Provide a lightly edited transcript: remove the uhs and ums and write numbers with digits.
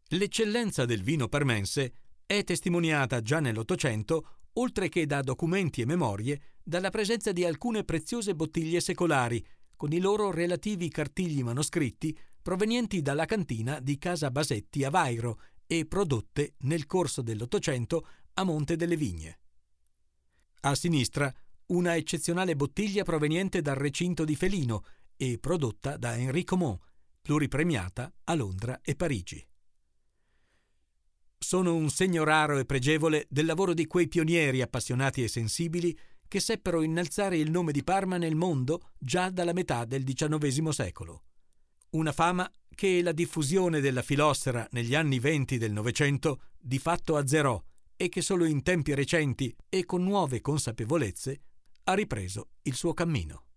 L'eccellenza del vino parmense è testimoniata già nell'Ottocento, oltre che da documenti e memorie, dalla presenza di alcune preziose bottiglie secolari, con i loro relativi cartigli manoscritti provenienti dalla cantina di Casa Basetti a Vairo e prodotte nel corso dell'Ottocento a Monte delle Vigne. A sinistra una eccezionale bottiglia proveniente dal recinto di Felino e prodotta da Enrico Mon, pluripremiata a Londra e Parigi. Sono un segno raro e pregevole del lavoro di quei pionieri appassionati e sensibili che seppero innalzare il nome di Parma nel mondo già dalla metà del XIX secolo. Una fama che la diffusione della fillossera negli anni '20 del Novecento di fatto azzerò e che solo in tempi recenti e con nuove consapevolezze ha ripreso il suo cammino.